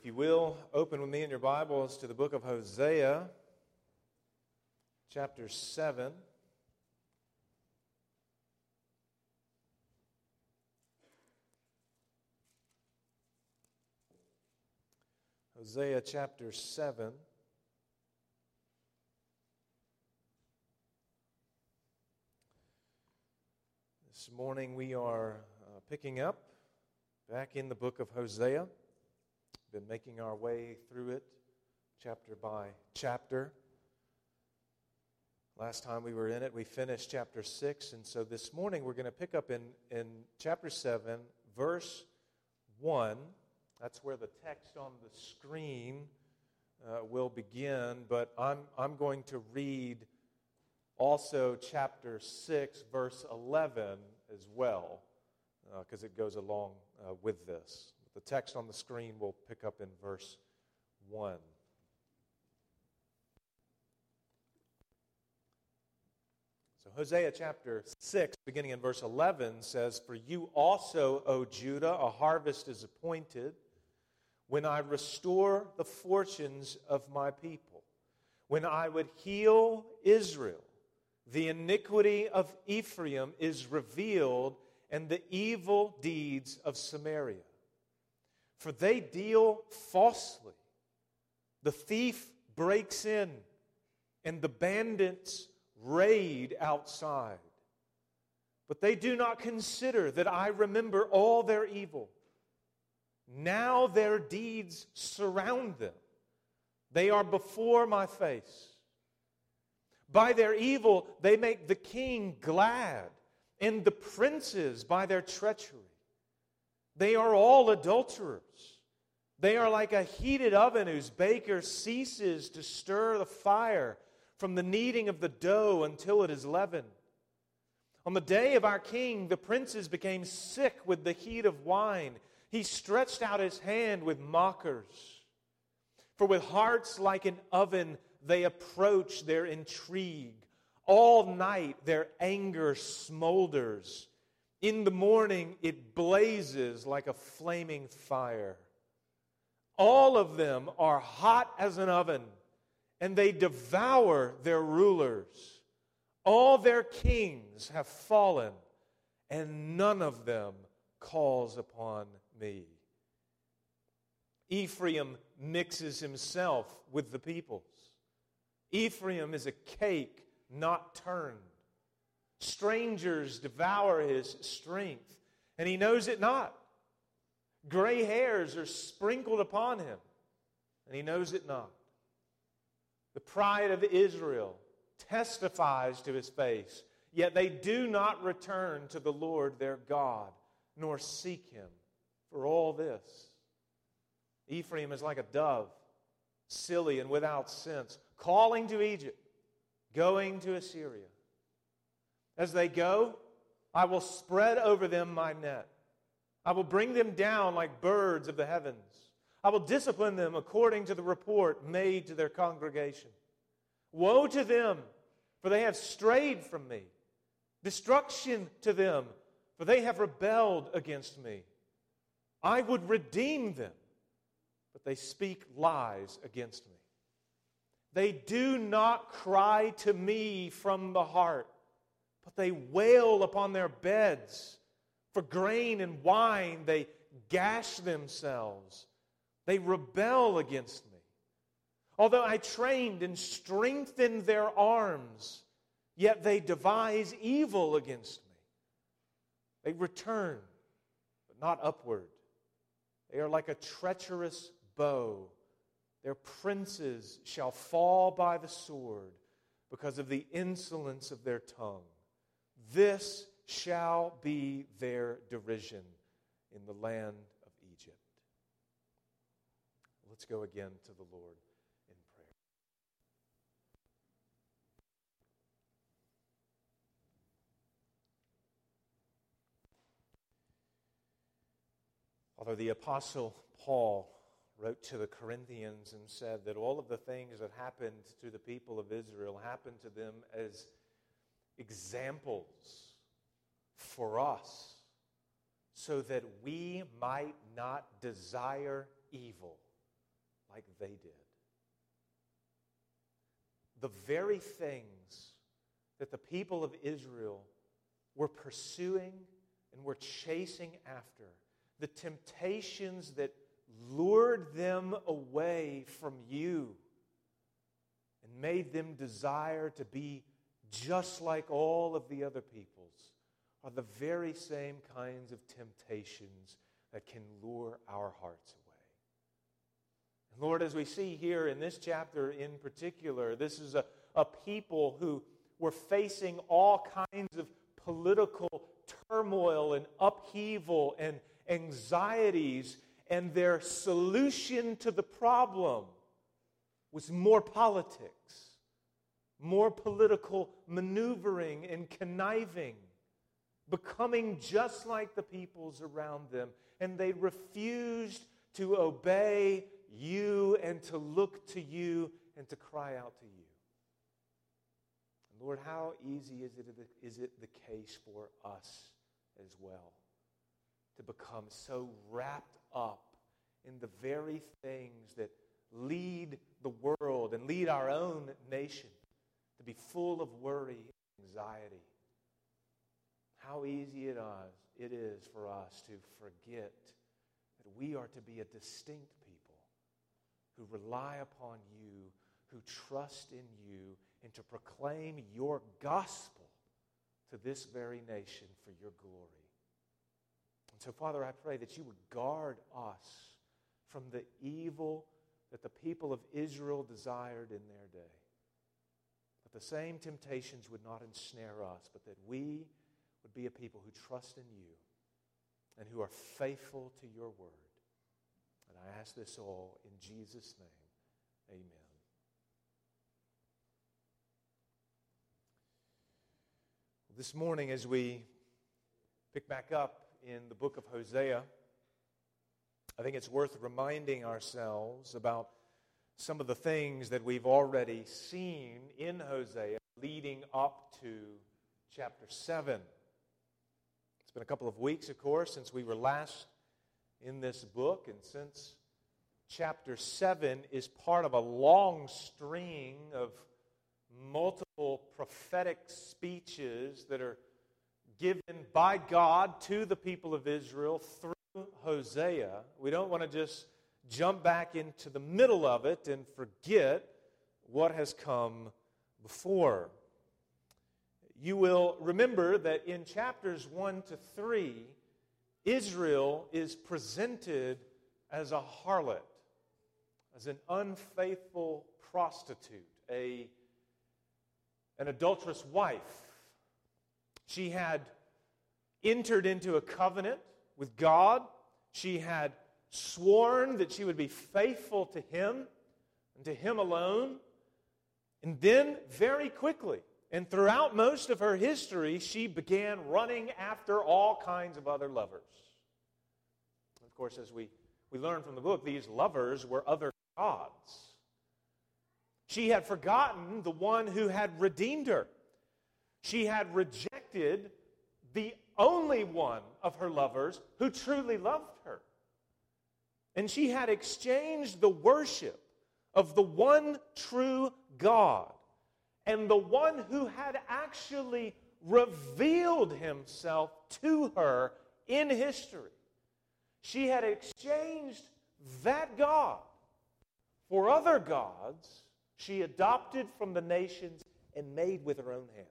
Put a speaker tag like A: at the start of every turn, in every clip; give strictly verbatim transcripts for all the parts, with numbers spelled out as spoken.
A: If you will, open with me in your Bibles to the book of Hosea, chapter seven. Hosea chapter seven. This morning we are uh, picking up back in the book of Hosea. Been making our way through it chapter by chapter. Last time we were in it, we finished chapter six, and so this morning we're going to pick up in, in chapter seven, verse one. That's where the text on the screen uh, will begin, but I'm, I'm going to read also chapter six, verse eleven as well, because uh, it goes along uh, with this. The text on the screen will pick up in verse one. So Hosea chapter six, beginning in verse eleven, says, "For you also, O Judah, a harvest is appointed, when I restore the fortunes of my people, when I would heal Israel. The iniquity of Ephraim is revealed, and the evil deeds of Samaria. For they deal falsely. The thief breaks in, and the bandits raid outside. But they do not consider that I remember all their evil. Now their deeds surround them. They are before my face. By their evil they make the king glad, and the princes by their treachery. They are all adulterers. They are like a heated oven whose baker ceases to stir the fire from the kneading of the dough until it is leavened. On the day of our king, the princes became sick with the heat of wine. He stretched out his hand with mockers. For with hearts like an oven, they approach their intrigue. All night their anger smolders. In the morning it blazes like a flaming fire. All of them are hot as an oven, and they devour their rulers. All their kings have fallen, and none of them calls upon me. Ephraim mixes himself with the peoples. Ephraim is a cake not turned. Strangers devour his strength, and he knows it not. Gray hairs are sprinkled upon him, and he knows it not. The pride of Israel testifies to his face, yet they do not return to the Lord their God, nor seek him for all this. Ephraim is like a dove, silly and without sense, calling to Egypt, going to Assyria. As they go, I will spread over them my net. I will bring them down like birds of the heavens. I will discipline them according to the report made to their congregation. Woe to them, for they have strayed from me. Destruction to them, for they have rebelled against me. I would redeem them, but they speak lies against me. They do not cry to me from the heart, but they wail upon their beds. For grain and wine they gash themselves. They rebel against me. Although I trained and strengthened their arms, yet they devise evil against me. They return, but not upward. They are like a treacherous bow. Their princes shall fall by the sword because of the insolence of their tongue. This shall be their derision in the land of Egypt." Let's go again to the Lord in prayer. Although the Apostle Paul wrote to the Corinthians and said that all of the things that happened to the people of Israel happened to them as examples for us, so that we might not desire evil, like they did. The very things that the people of Israel were pursuing and were chasing after, the temptations that lured them away from you and made them desire to be just like all of the other peoples, are the very same kinds of temptations that can lure our hearts away. And Lord, as we see here in this chapter in particular, this is a, a people who were facing all kinds of political turmoil and upheaval and anxieties, and their solution to the problem was more politics, more political maneuvering and conniving, becoming just like the peoples around them. And they refused to obey you and to look to you and to cry out to you. And Lord, how easy is it, is it the case for us as well to become so wrapped up in the very things that lead the world and lead our own nation to be full of worry and anxiety. How easy it is, it is for us to forget that we are to be a distinct people who rely upon you, who trust in you, and to proclaim your gospel to this very nation for your glory. And so, Father, I pray that you would guard us from the evil that the people of Israel desired in their day. That the same temptations would not ensnare us, but that we would be a people who trust in you and who are faithful to your word. And I ask this all in Jesus' name. Amen. This morning, as we pick back up in the book of Hosea, I think it's worth reminding ourselves about some of the things that we've already seen in Hosea leading up to chapter seven. It's been a couple of weeks, of course, since we were last in this book, and since chapter seven is part of a long string of multiple prophetic speeches that are given by God to the people of Israel through Hosea, we don't want to just jump back into the middle of it and forget what has come before. You will remember that in chapters one to three, Israel is presented as a harlot, as an unfaithful prostitute, a, an adulterous wife. She had entered into a covenant with God. She had sworn that she would be faithful to Him and to Him alone. And then, very quickly, and throughout most of her history, she began running after all kinds of other lovers. Of course, as we, we learn from the book, these lovers were other gods. She had forgotten the one who had redeemed her. She had rejected the only one of her lovers who truly loved her. And she had exchanged the worship of the one true God and the one who had actually revealed himself to her in history. She had exchanged that God for other gods she adopted from the nations and made with her own hands.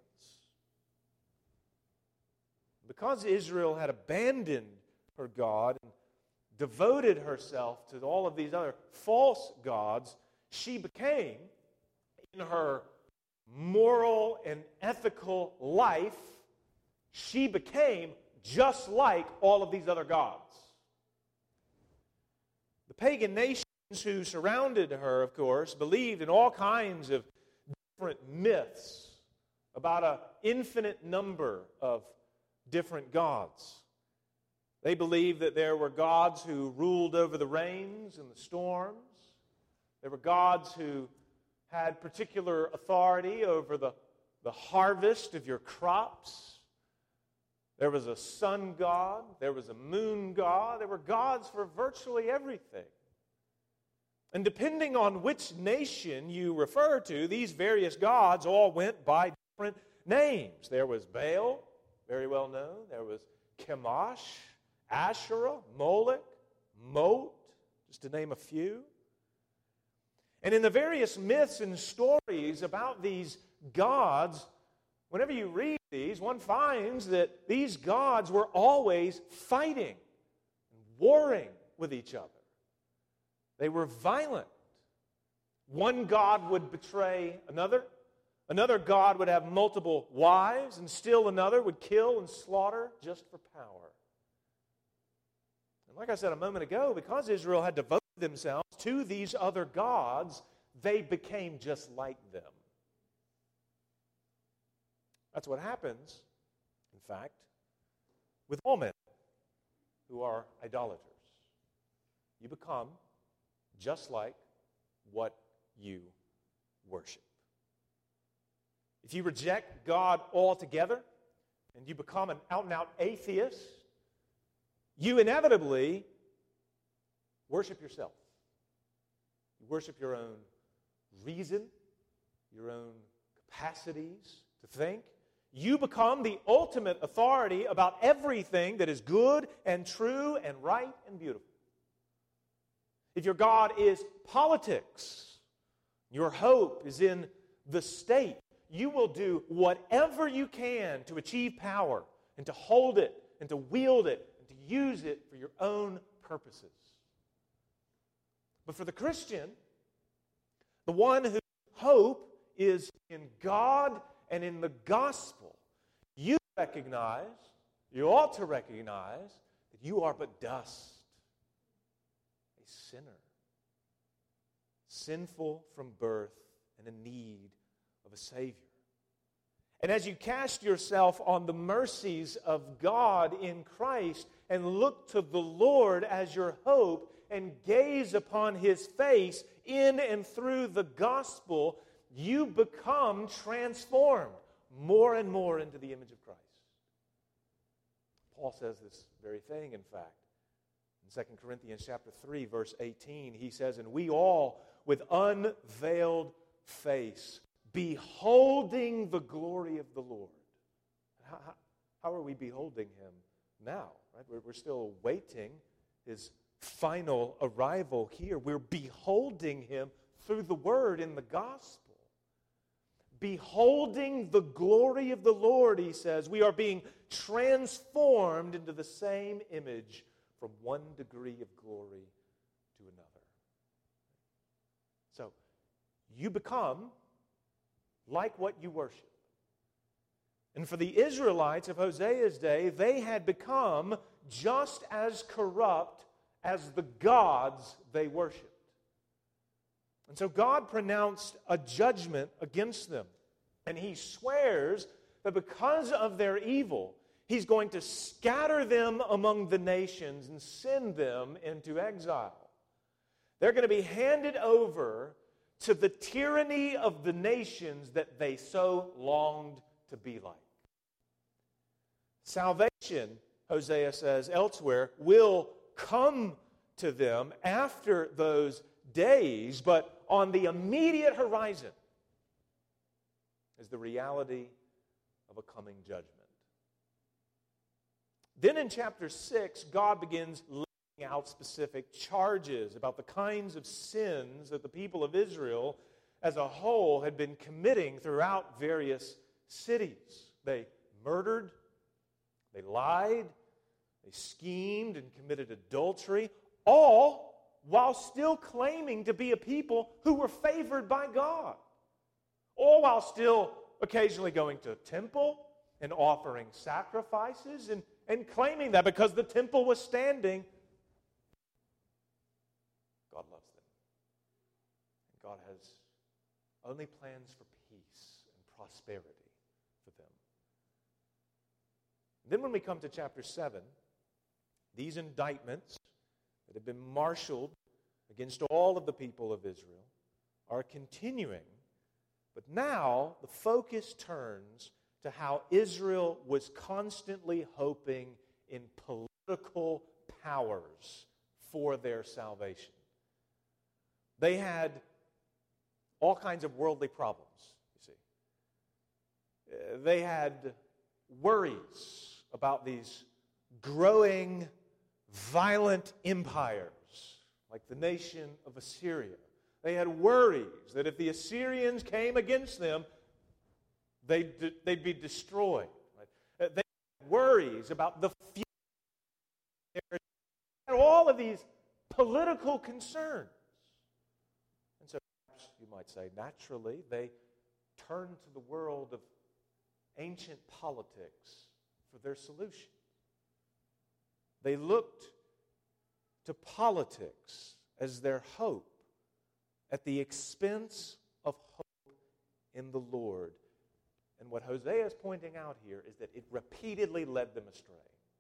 A: Because Israel had abandoned her God and devoted herself to all of these other false gods, she became, in her moral and ethical life, she became just like all of these other gods. The pagan nations who surrounded her, of course, believed in all kinds of different myths about an infinite number of different gods. They believed that there were gods who ruled over the rains and the storms. There were gods who had particular authority over the, the harvest of your crops. There was a sun god. There was a moon god. There were gods for virtually everything. And depending on which nation you refer to, these various gods all went by different names. There was Baal, very well known. There was Chemosh, Asherah, Molech, Mot, just to name a few. And in the various myths and stories about these gods, whenever you read these, one finds that these gods were always fighting and warring with each other. They were violent. One god would betray another. Another god would have multiple wives, and still another would kill and slaughter just for power. And like I said a moment ago, because Israel had devoted themselves to these other gods, they became just like them. That's what happens, in fact, with all men who are idolaters. You become just like what you worship. If you reject God altogether and you become an out-and-out atheist, you inevitably worship yourself. You worship your own reason, your own capacities to think. You become the ultimate authority about everything that is good and true and right and beautiful. If your God is politics, your hope is in the state, you will do whatever you can to achieve power and to hold it and to wield it and to use it for your own purposes. But for the Christian, the one whose hope is in God and in the gospel, you recognize, you ought to recognize, that you are but dust, a sinner, sinful from birth and in need of a Savior. And as you cast yourself on the mercies of God in Christ and look to the Lord as your hope and gaze upon His face in and through the gospel, you become transformed more and more into the image of Christ. Paul says this very thing, in fact. In Second Corinthians chapter three, verse eighteen, he says, "And we all, with unveiled face, beholding the glory of the Lord." How, how, how are we beholding Him now? Right? We're, we're still awaiting His final arrival here. We're beholding Him through the Word in the gospel. Beholding the glory of the Lord, he says, we are being transformed into the same image from one degree of glory to another. So, you become like what you worship. And for the Israelites of Hosea's day, they had become just as corrupt as the gods they worshipped. And so God pronounced a judgment against them. And He swears that because of their evil, He's going to scatter them among the nations and send them into exile. They're going to be handed over to the tyranny of the nations that they so longed to be like. Salvation, Hosea says elsewhere, will come to them after those days, but on the immediate horizon is the reality of a coming judgment. Then in chapter six, God begins laying out specific charges about the kinds of sins that the people of Israel as a whole had been committing throughout various cities. They murdered, they lied, they schemed and committed adultery, all while still claiming to be a people who were favored by God. All while still occasionally going to a temple and offering sacrifices and, and claiming that because the temple was standing, God loves them. And God has only plans for peace and prosperity for them. And then when we come to chapter seven, these indictments that have been marshaled against all of the people of Israel are continuing. But now the focus turns to how Israel was constantly hoping in political powers for their salvation. They had all kinds of worldly problems, you see. Uh, They had worries about these growing, violent empires like the nation of Assyria. They had worries that if the Assyrians came against them, they'd, they'd be destroyed. Right? They had worries about the future. They had all of these political concerns. And so perhaps you might say, naturally, they turned to the world of ancient politics for their solution. They looked to politics as their hope at the expense of hope in the Lord. And what Hosea is pointing out here is that it repeatedly led them astray.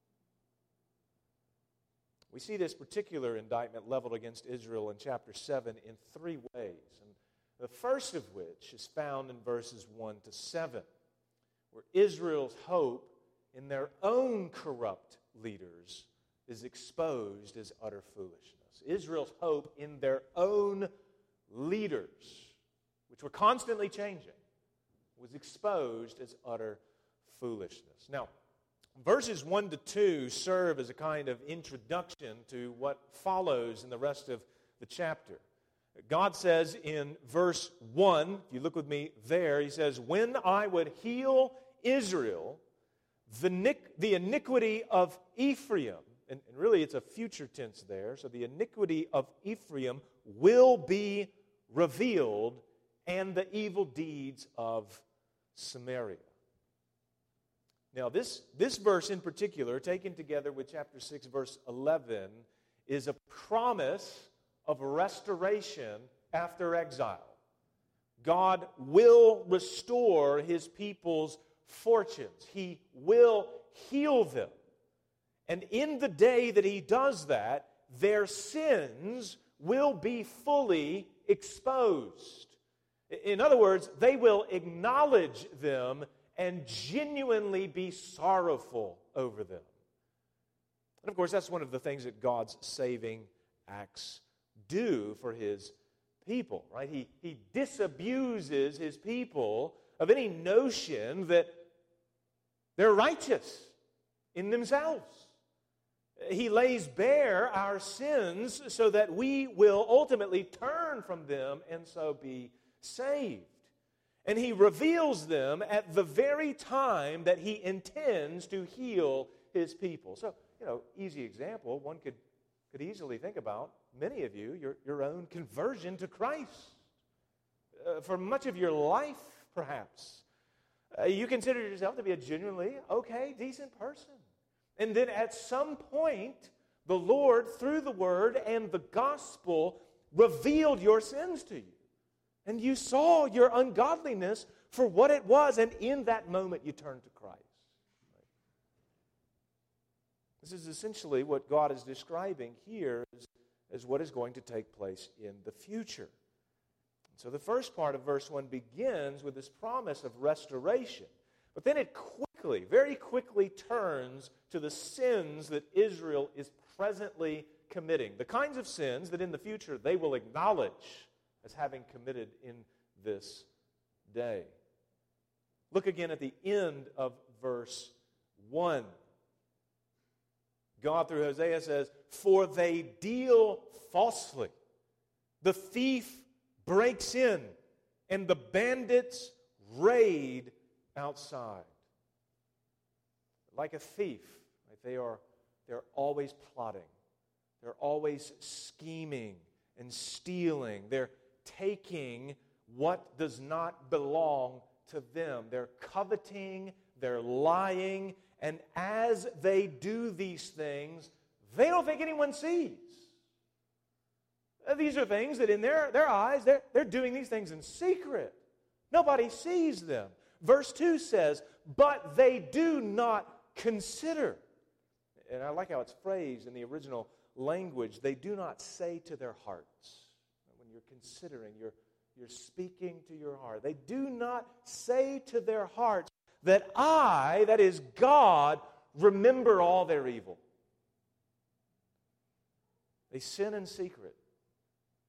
A: We see this particular indictment leveled against Israel in chapter seven in three ways. And the first of which is found in verses one to seven, where Israel's hope in their own corrupt leaders is exposed as utter foolishness. Israel's hope in their own leaders, which were constantly changing, was exposed as utter foolishness. Now, verses one to two serve as a kind of introduction to what follows in the rest of the chapter. God says in verse one, if you look with me there, He says, "When I would heal Israel, the, nic- the iniquity of Ephraim," and, and really it's a future tense there, so the iniquity of Ephraim will be revealed, and the evil deeds of Samaria. Now, this, this verse in particular, taken together with chapter six, verse eleven, is a promise of restoration after exile. God will restore His people's fortunes. He will heal them. And in the day that He does that, their sins will be fully exposed. In other words, they will acknowledge them and genuinely be sorrowful over them. And of course, that's one of the things that God's saving acts do for His people, right? He, he disabuses His people of any notion that they're righteous in themselves. He lays bare our sins so that we will ultimately turn from them and so be saved. And He reveals them at the very time that He intends to heal His people. So, you know, easy example, one could, could easily think about, many of you, your, your own conversion to Christ. Uh, for much of your life, perhaps, uh, you consider yourself to be a genuinely okay, decent person. And then at some point, the Lord, through the Word and the Gospel, revealed your sins to you. And you saw your ungodliness for what it was, and in that moment you turned to Christ. Right? This is essentially what God is describing here as, as what is going to take place in the future. So the first part of verse one begins with this promise of restoration. But then it quickly, very quickly turns to the sins that Israel is presently committing. The kinds of sins that in the future they will acknowledge as having committed in this day. Look again at the end of verse one. God through Hosea says, "For they deal falsely. The thief breaks in, and the bandits raid outside." Like a thief, right? They are they're always plotting. They're always scheming and stealing. They're taking what does not belong to them. They're coveting, they're lying, and as they do these things, they don't think anyone sees. These are things that in their, their eyes, they're, they're doing these things in secret. Nobody sees them. Verse two says, "But they do not consider." And I like how it's phrased in the original language. They do not say to their hearts. When you're considering, you're, you're speaking to your heart. They do not say to their hearts that I, that is God, remember all their evil. They sin in secret.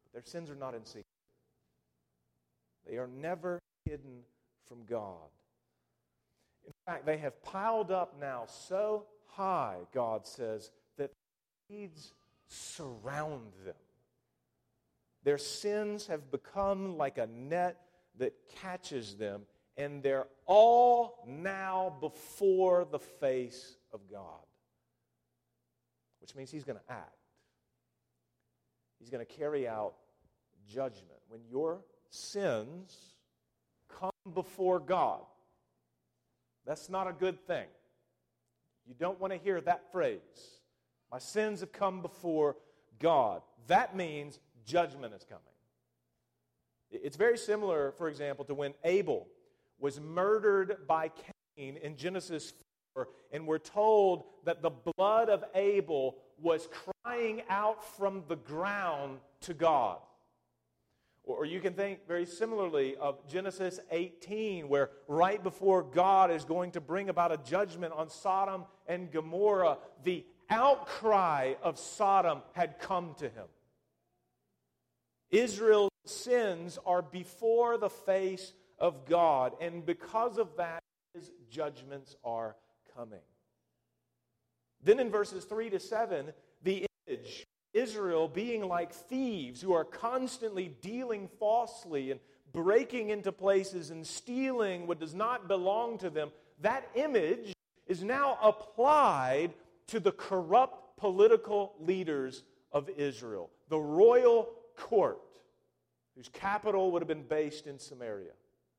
A: Their sins are not in secret. They are never hidden from God. In fact, they have piled up now so high, God says, that weeds surround them. Their sins have become like a net that catches them, and they're all now before the face of God. Which means He's going to act. He's going to carry out judgment. When your sins come before God, that's not a good thing. You don't want to hear that phrase. My sins have come before God. That means judgment is coming. It's very similar, for example, to when Abel was murdered by Cain in Genesis four, and we're told that the blood of Abel was crying out from the ground to God. Or you can think very similarly of Genesis eighteen, where right before God is going to bring about a judgment on Sodom and Gomorrah, the outcry of Sodom had come to him. Israel's sins are before the face of God, and because of that, His judgments are coming. Then in verses three to seven, the image, Israel being like thieves who are constantly dealing falsely and breaking into places and stealing what does not belong to them, that image is now applied to the corrupt political leaders of Israel, the royal court, whose capital would have been based in Samaria.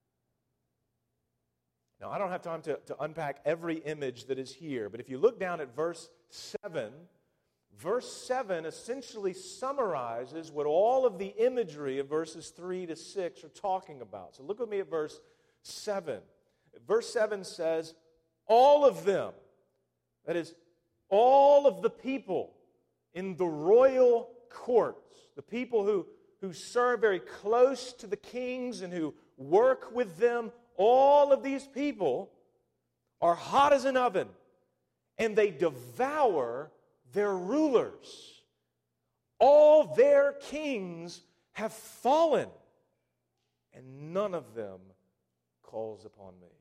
A: Now, I don't have time to, to unpack every image that is here, but if you look down at verse seven, verse seven essentially summarizes what all of the imagery of verses three to six are talking about. So look with me at verse seven. Verse seven says, all of them, that is, all of the people in the royal courts, the people who, who serve very close to the kings and who work with them, all of these people are hot as an oven, and they devour their rulers. All their kings have fallen, and none of them calls upon me.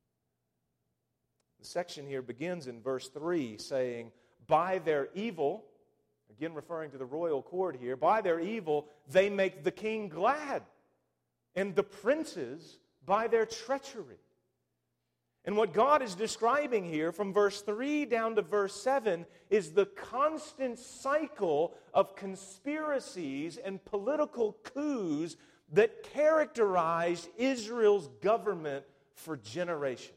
A: The section here begins in verse three saying, by their evil, again referring to the royal court here, by their evil they make the king glad, and the princes by their treachery. And what God is describing here from verse three down to verse seven is the constant cycle of conspiracies and political coups that characterized Israel's government for generations.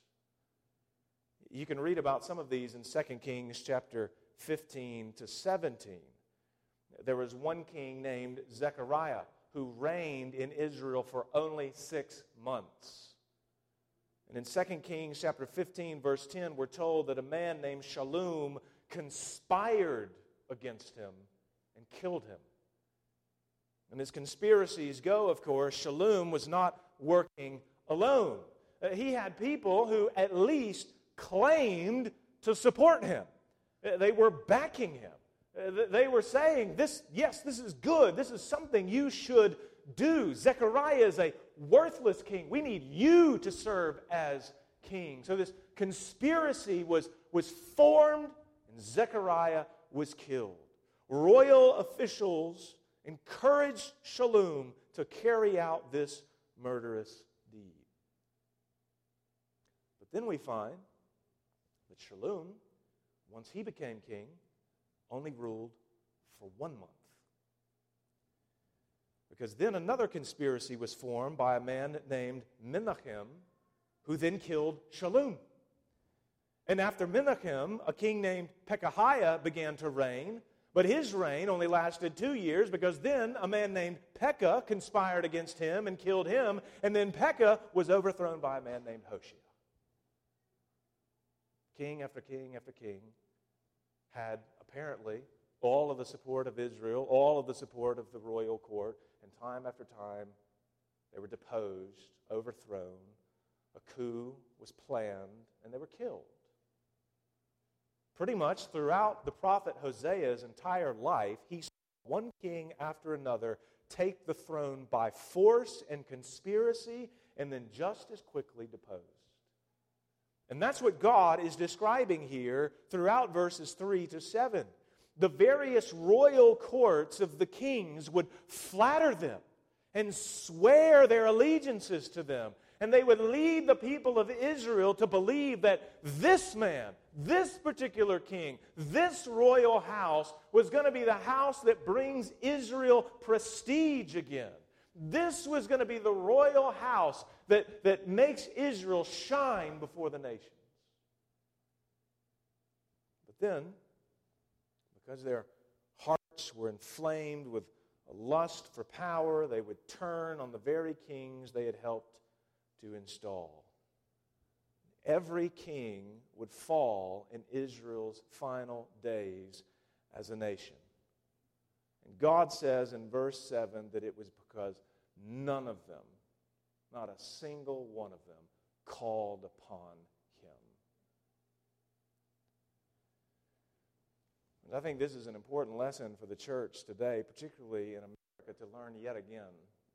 A: You can read about some of these in Second Kings chapter fifteen to seventeen. There was one king named Zechariah who reigned in Israel for only six months. And in Second Kings chapter fifteen, verse ten, we're told that a man named Shallum conspired against him and killed him. And as conspiracies go, of course, Shallum was not working alone. Uh, he had people who at least claimed to support him. Uh, they were backing him. Uh, they were saying, "This, yes, this is good. This is something you should do. Zechariah is a worthless king. We need you to serve as king." So this conspiracy was, was formed, and Zechariah was killed. Royal officials encouraged Shallum to carry out this murderous deed. But then we find that Shallum, once he became king, only ruled for one month. Because then another conspiracy was formed by a man named Menachem, who then killed Shallum. And after Menachem, a king named Pekahiah began to reign, but his reign only lasted two years because then a man named Pekah conspired against him and killed him, and then Pekah was overthrown by a man named Hoshea. King after king after king had apparently all of the support of Israel, all of the support of the royal court, and time after time they were deposed, overthrown, a coup was planned, and they were killed. Pretty much throughout the prophet Hosea's entire life, he saw one king after another take the throne by force and conspiracy, and then just as quickly deposed. And that's what God is describing here throughout verses three to seven. The various royal courts of the kings would flatter them and swear their allegiances to them. And they would lead the people of Israel to believe that this man, this particular king, this royal house was going to be the house that brings Israel prestige again. This was going to be the royal house that, that makes Israel shine before the nations. But then, because their hearts were inflamed with a lust for power, they would turn on the very kings they had helped to install. Every king would fall in Israel's final days as a nation. And God says in verse seven that it was because none of them, not a single one of them, called upon Him. And I think this is an important lesson for the church today, particularly in America, to learn yet again.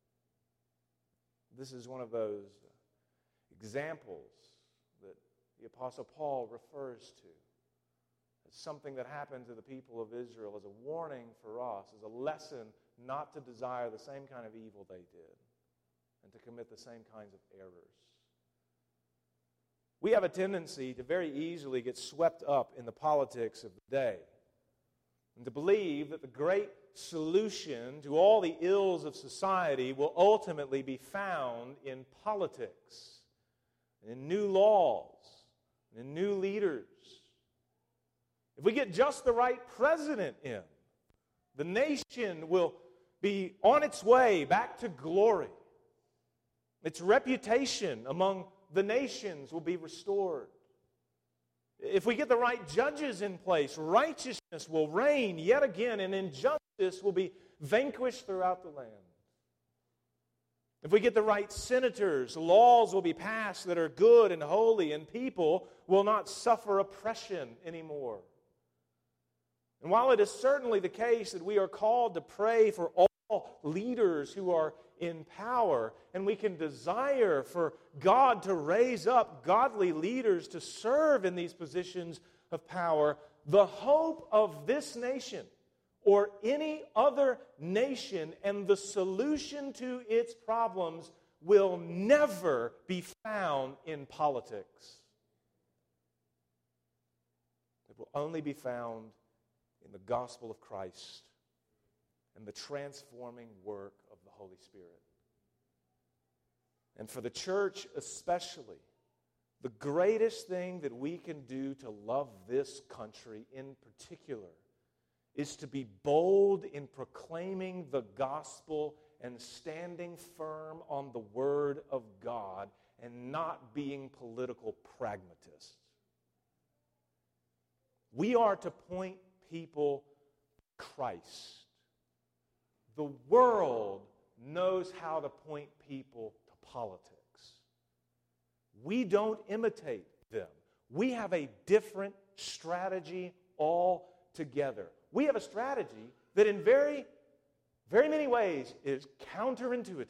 A: This is one of those examples that the Apostle Paul refers to as something that happened to the people of Israel, as a warning for us, as a lesson not to desire the same kind of evil they did and to commit the same kinds of errors. We have a tendency to very easily get swept up in the politics of the day and to believe that the great solution to all the ills of society will ultimately be found in politics, in new laws, in new leaders. If we get just the right president in, the nation will be on its way back to glory. Its reputation among the nations will be restored. If we get the right judges in place, righteousness will reign yet again, and injustice will be vanquished throughout the land. If we get the right senators, laws will be passed that are good and holy, and people will not suffer oppression anymore. And while it is certainly the case that we are called to pray for all leaders who are in power, and we can desire for God to raise up godly leaders to serve in these positions of power, the hope of this nation or any other nation and the solution to its problems will never be found in politics. It will only be found in the gospel of Christ and the transforming work of the Holy Spirit. And for the church especially, the greatest thing that we can do to love this country in particular is to be bold in proclaiming the gospel and standing firm on the word of God and not being political pragmatists. We are to point people to Christ. The world knows how to point people to politics. We don't imitate them. We have a different strategy altogether. We have a strategy that in very, very many ways is counterintuitive.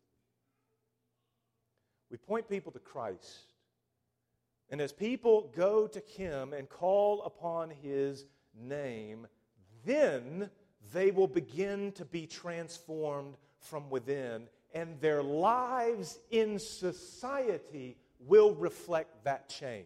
A: We point people to Christ. And as people go to Him and call upon His name, then they will begin to be transformed from within, and their lives in society will reflect that change.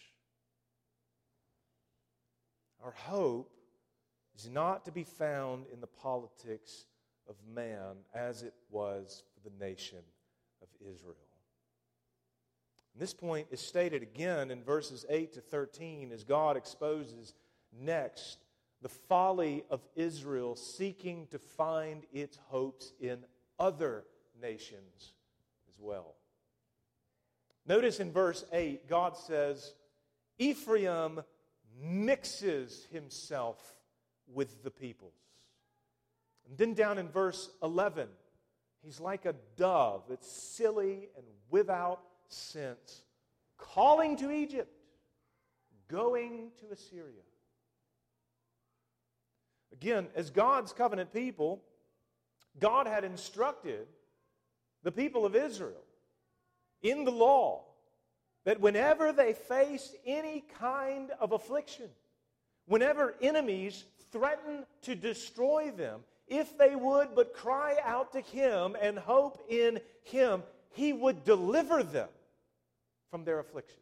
A: Our hope is not to be found in the politics of man as it was for the nation of Israel. And this point is stated again in verses eight to thirteen as God exposes next the folly of Israel seeking to find its hopes in other nations as well. Notice in verse eight, God says, Ephraim mixes himself with the peoples. And then down in verse eleven, he's like a dove that's silly and without sense, calling to Egypt, going to Assyria. Again, as God's covenant people, God had instructed the people of Israel in the law that whenever they faced any kind of affliction, whenever enemies threatened to destroy them, if they would but cry out to Him and hope in Him, He would deliver them from their afflictions.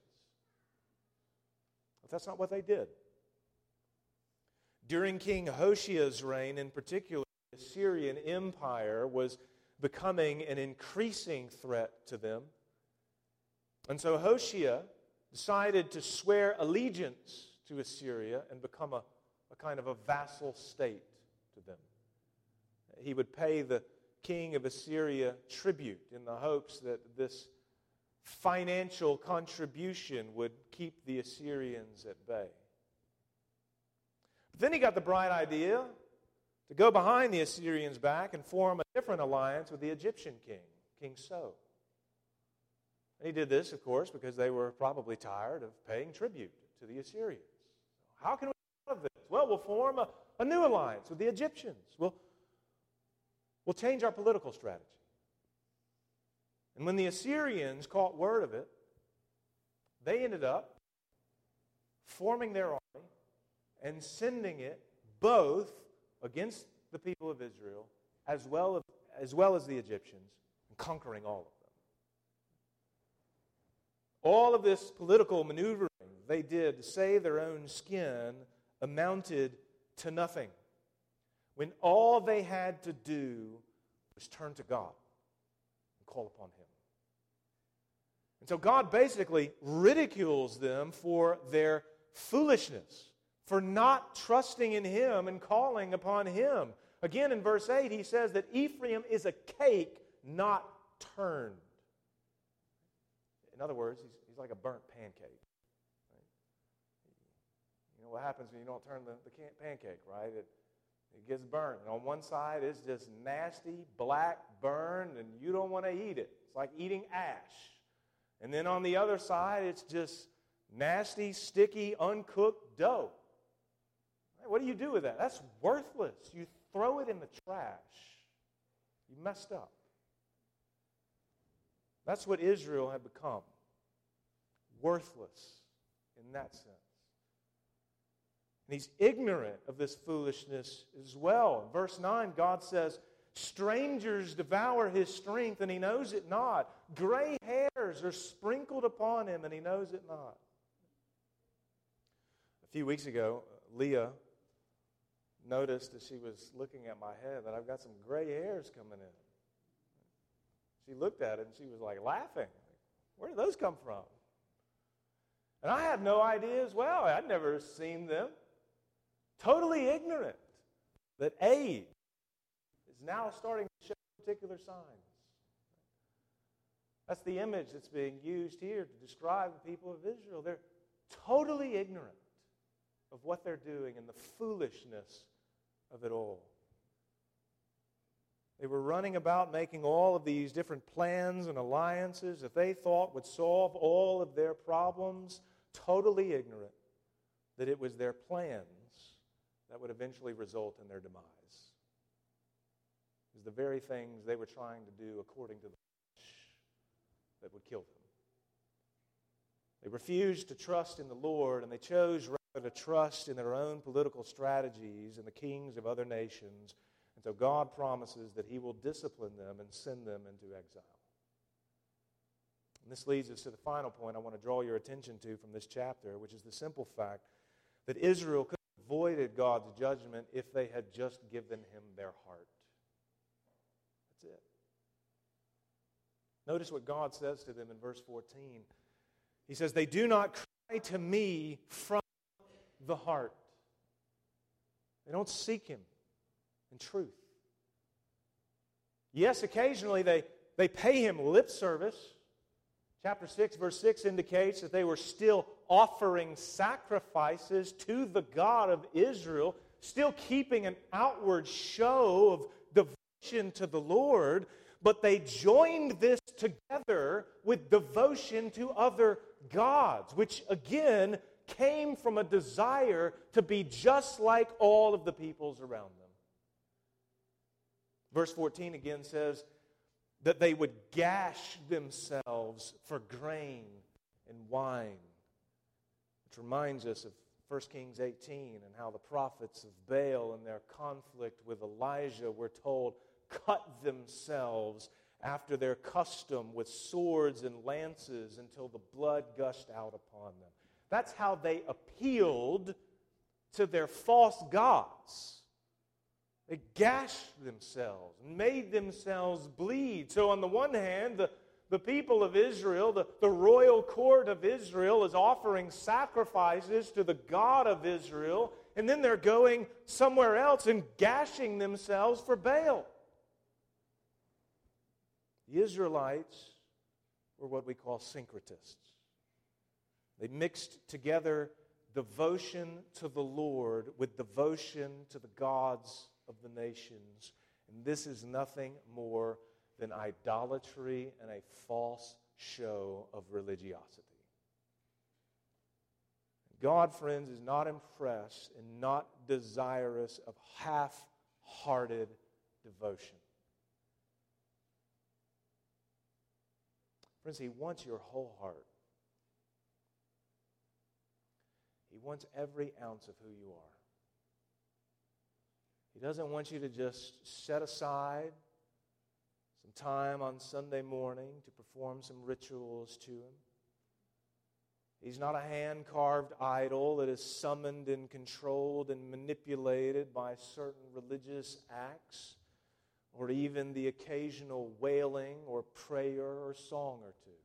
A: But that's not what they did. During King Hoshea's reign in particular, the Assyrian Empire was becoming an increasing threat to them. And so Hoshea decided to swear allegiance to Assyria and become a, a kind of a vassal state to them. He would pay the king of Assyria tribute in the hopes that this financial contribution would keep the Assyrians at bay. But then he got the bright idea to go behind the Assyrians' back and form a different alliance with the Egyptian king, King So. And he did this, of course, because they were probably tired of paying tribute to the Assyrians. How can we get out of this? Well, we'll form a, a new alliance with the Egyptians. We'll, we'll change our political strategy. And when the Assyrians caught word of it, they ended up forming their army and sending it both against the people of Israel as well as, as well as the Egyptians, and conquering all of them. All of this political maneuvering they did to save their own skin amounted to nothing, when all they had to do was turn to God and call upon Him. And so God basically ridicules them for their foolishness, for not trusting in Him and calling upon Him. Again, in verse eight, he says that Ephraim is a cake not turned. In other words, he's, he's like a burnt pancake. Right? You know what happens when you don't turn the, the can, pancake, right? It, it gets burnt. And on one side, it's just nasty, black, burned, and you don't want to eat it. It's like eating ash. And then on the other side, it's just nasty, sticky, uncooked dough. What do you do with that? That's worthless. You throw it in the trash. You messed up. That's what Israel had become. Worthless in that sense. And he's ignorant of this foolishness as well. In verse nine, God says, strangers devour his strength, and he knows it not. Gray hairs are sprinkled upon him, and he knows it not. A few weeks ago, Leah noticed as she was looking at my head that I've got some gray hairs coming in. She looked at it and she was like laughing. Where did those come from? And I had no idea as well. I'd never seen them. Totally ignorant that age is now starting to show particular signs. That's the image that's being used here to describe the people of Israel. They're totally ignorant of what they're doing and the foolishness of it all. They were running about making all of these different plans and alliances that they thought would solve all of their problems, totally ignorant that it was their plans that would eventually result in their demise. It was the very things they were trying to do according to the flesh that would kill them. They refused to trust in the Lord, and they chose rather to trust in their own political strategies and the kings of other nations. And so God promises that He will discipline them and send them into exile. And this leads us to the final point I want to draw your attention to from this chapter, which is the simple fact that Israel could have avoided God's judgment if they had just given Him their heart. That's it. Notice what God says to them in verse fourteen. He says, they do not cry to me from the heart. They don't seek Him in truth. Yes, occasionally they, they pay Him lip service. Chapter six, verse six indicates that they were still offering sacrifices to the God of Israel, still keeping an outward show of devotion to the Lord, but they joined this together with devotion to other gods, which again came from a desire to be just like all of the peoples around them. Verse fourteen again says that they would gash themselves for grain and wine, which reminds us of First Kings eighteen and how the prophets of Baal in their conflict with Elijah were told, cut themselves after their custom with swords and lances until the blood gushed out upon them. That's how they appealed to their false gods. They gashed themselves and made themselves bleed. So on the one hand, the, the people of Israel, the, the royal court of Israel is offering sacrifices to the God of Israel, and then they're going somewhere else and gashing themselves for Baal. The Israelites were what we call syncretists. They mixed together devotion to the Lord with devotion to the gods of the nations. And this is nothing more than idolatry and a false show of religiosity. God, friends, is not impressed and not desirous of half-hearted devotion. Friends, He wants your whole heart. He wants every ounce of who you are. He doesn't want you to just set aside some time on Sunday morning to perform some rituals to Him. He's not a hand-carved idol that is summoned and controlled and manipulated by certain religious acts or even the occasional wailing or prayer or song or two.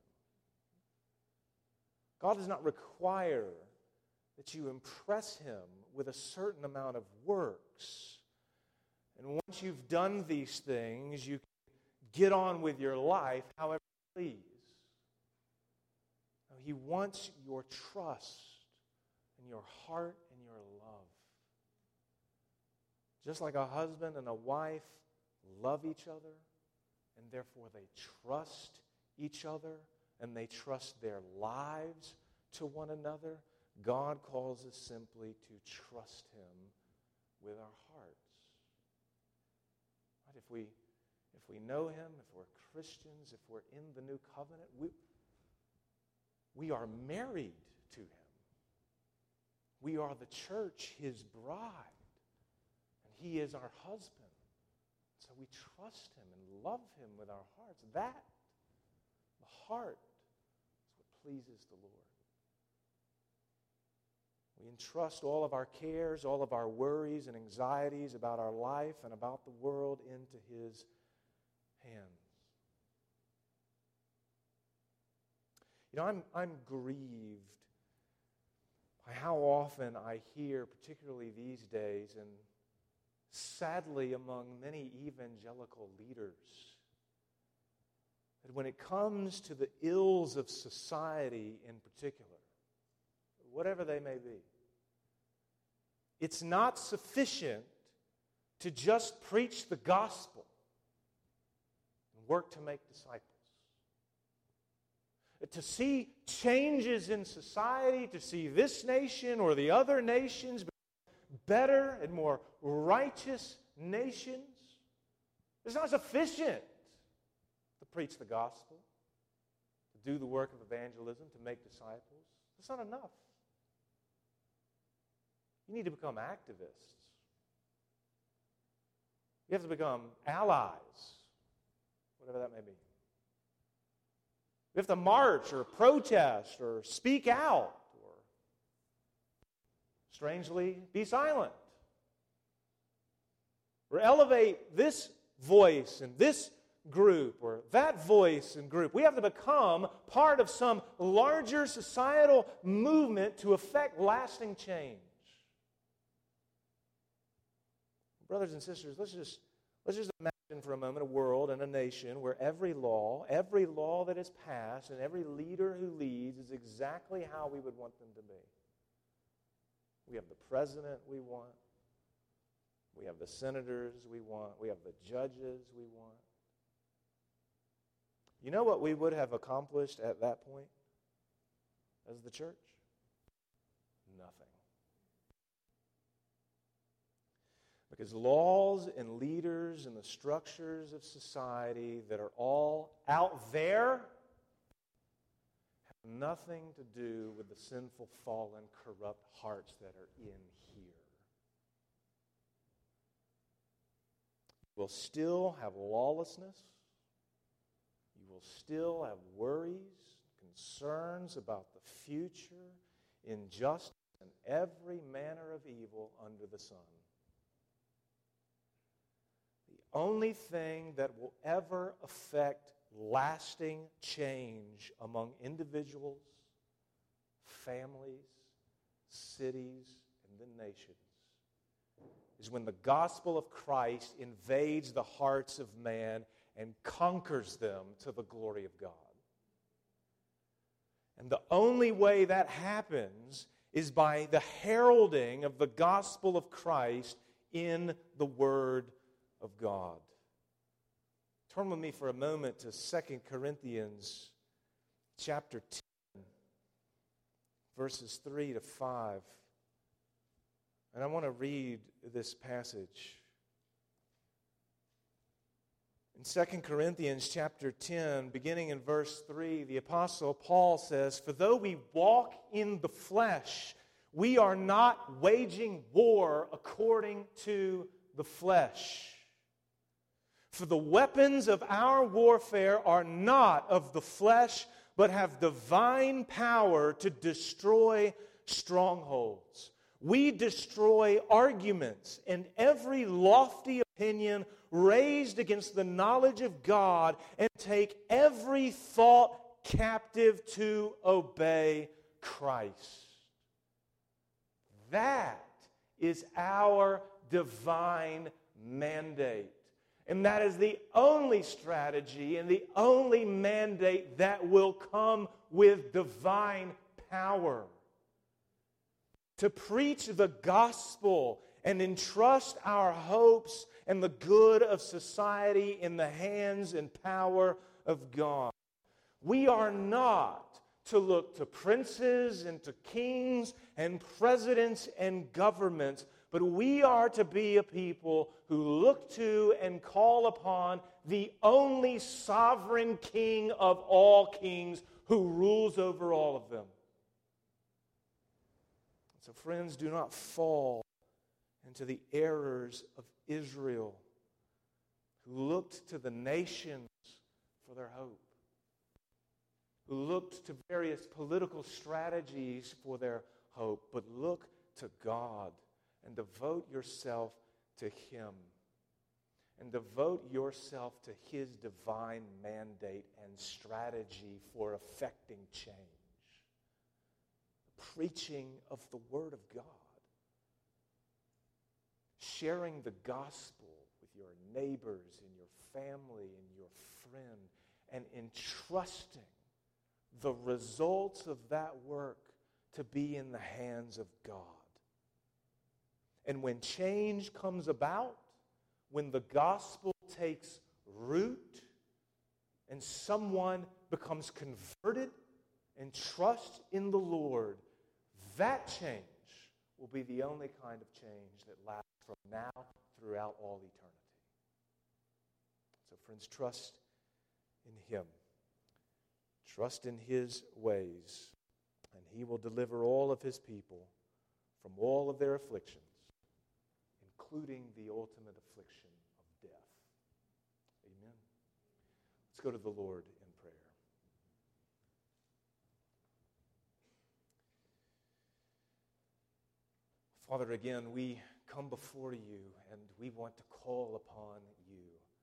A: God does not require that you impress Him with a certain amount of works. And once you've done these things, you can get on with your life however you please. No, He wants your trust and your heart and your love. Just like a husband and a wife love each other, and therefore they trust each other, and they trust their lives to one another, God calls us simply to trust Him with our hearts. Right? If we, if we know Him, if we're Christians, if we're in the new covenant, we, we are married to Him. We are the church, His bride, and He is our husband. So we trust Him and love Him with our hearts. That, the heart, is what pleases the Lord. We entrust all of our cares, all of our worries and anxieties about our life and about the world into His hands. You know, I'm, I'm grieved by how often I hear, particularly these days, and sadly among many evangelical leaders, that when it comes to the ills of society in particular, whatever they may be, it's not sufficient to just preach the gospel and work to make disciples. To see changes in society, to see this nation or the other nations better and more righteous nations, it's not sufficient to preach the gospel, to do the work of evangelism, to make disciples. That's not enough. You need to become activists. You have to become allies, whatever that may be. You have to march or protest or speak out or, strangely, be silent. Or elevate this voice and this group or that voice and group. We have to become part of some larger societal movement to effect lasting change. Brothers and sisters, let's just, let's just imagine for a moment a world and a nation where every law, every law that is passed and every leader who leads is exactly how we would want them to be. We have the president we want. We have the senators we want. We have the judges we want. You know what we would have accomplished at that point as the church? nothing. Because laws and leaders and the structures of society that are all out there have nothing to do with the sinful, fallen, corrupt hearts that are in here. You will still have lawlessness. You will still have worries, concerns about the future, injustice, and every manner of evil under the sun. The only thing that will ever affect lasting change among individuals, families, cities, and then nations is when the gospel of Christ invades the hearts of man and conquers them to the glory of God. And the only way that happens is by the heralding of the gospel of Christ in the Word of God. Turn with me for a moment to Second Corinthians chapter ten, verses three to five. And I want to read this passage. In Second Corinthians chapter ten, beginning in verse three, the Apostle Paul says, "For though we walk in the flesh, we are not waging war according to the flesh. For the weapons of our warfare are not of the flesh, but have divine power to destroy strongholds. We destroy arguments and every lofty opinion raised against the knowledge of God and take every thought captive to obey Christ." That is our divine mandate. And that is the only strategy and the only mandate that will come with divine power. To preach the gospel and entrust our hopes and the good of society in the hands and power of God. We are not to look to princes and to kings and presidents and governments, but we are to be a people who look to and call upon the only sovereign King of all kings who rules over all of them. So friends, do not fall into the errors of Israel, who looked to the nations for their hope, who looked to various political strategies for their hope, but look to God and devote yourself to Him, and devote yourself to His divine mandate and strategy for effecting change. Preaching of the Word of God. Sharing the gospel with your neighbors and your family and your friend, and entrusting the results of that work to be in the hands of God. And when change comes about, when the gospel takes root and someone becomes converted and trusts in the Lord, that change will be the only kind of change that lasts from now throughout all eternity. So friends, trust in Him. Trust in His ways, and He will deliver all of His people from all of their afflictions, including the ultimate affliction of death. Amen. Let's go to the Lord in prayer. Father, again, we come before You and we want to call upon You.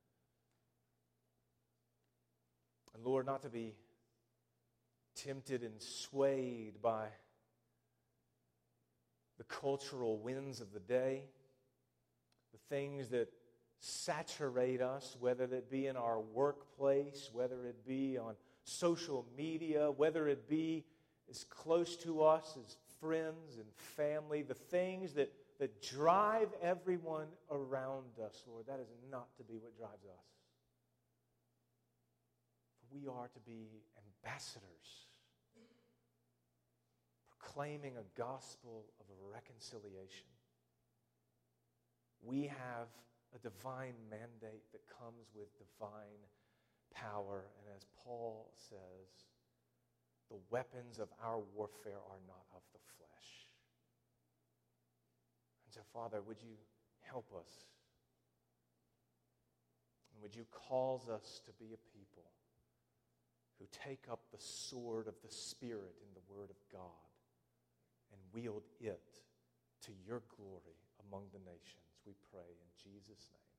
A: And Lord, not to be tempted and swayed by the cultural winds of the day, the things that saturate us, whether it be in our workplace, whether it be on social media, whether it be as close to us as friends and family, the things that, that drive everyone around us, Lord, that is not to be what drives us. For we are to be ambassadors, proclaiming a gospel of reconciliation. We have a divine mandate that comes with divine power. And as Paul says, the weapons of our warfare are not of the flesh. And so, Father, would you help us? And would you cause us to be a people who take up the sword of the Spirit in the Word of God and wield it to your glory among the nations? We pray in Jesus' name.